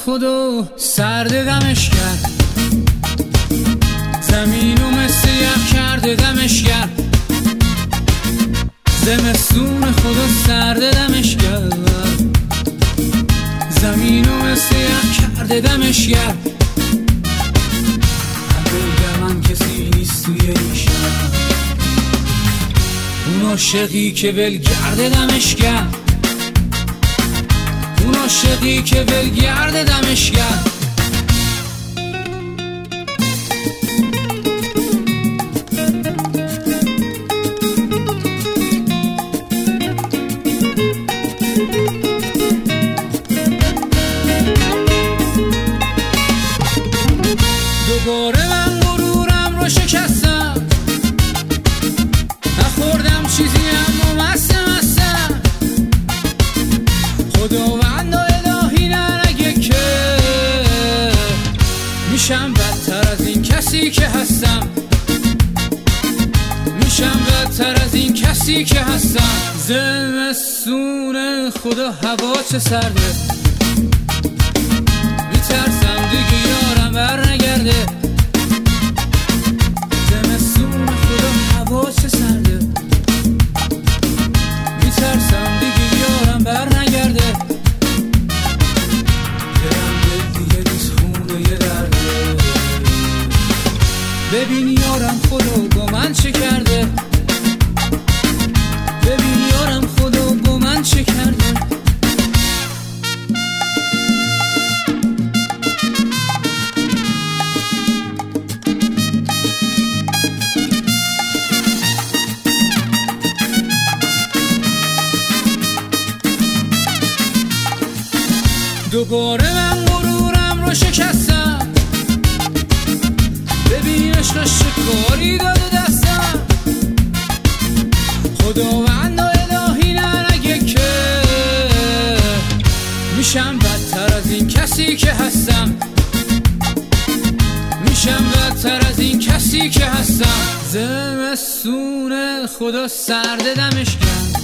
خدا سرد دمش کرد، زمینو مثل یخ کرده دمش کرد. زمستون خدا سرد دمش کرد، زمینو مثل یخ کرده دمش کرد. بگم من کسی نیست توی این شهر، اون عاشقی که ولگرد دمش کرد، اون عاشقی که ولگرد دمش کرد. دوباره من غرورم رو شکستم، نخوردم چیزی اما مستم. خداوند و الهی نگه که میشم بدتر از این کسی که هستم، میشم بدتر از این کسی که هستم. زمستون خدا هوا چه سرده، میترسم دیگه یارم بر نگرده. زمستون خدا هوا چه سرده، میترسم دیگه یارم بر نگرده. دلم دل دیگه نیست خونه یه درده، ببین یارم خدا با من چه کرده، ببین یارم خدا با من چه کرده. دوباره من غرورم رو شکستم، ببین عشقش چه کاری داده دستم. خداوند و الهی نگه که میشم بدتر از این کسی که هستم، میشم بدتر از این کسی که هستم. زمستون خدا سرد دمش کرد،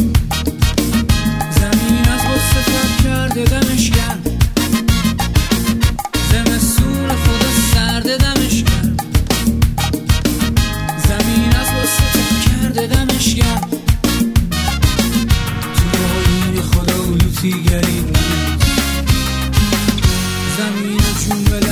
زمین از غصه تب کرده دمش کرد. زمستون خدا سرد دمش کرد، زمین از غصه تب کرده دمش کرد. تو آیین خدا لوتیگری نیست، زمین و جون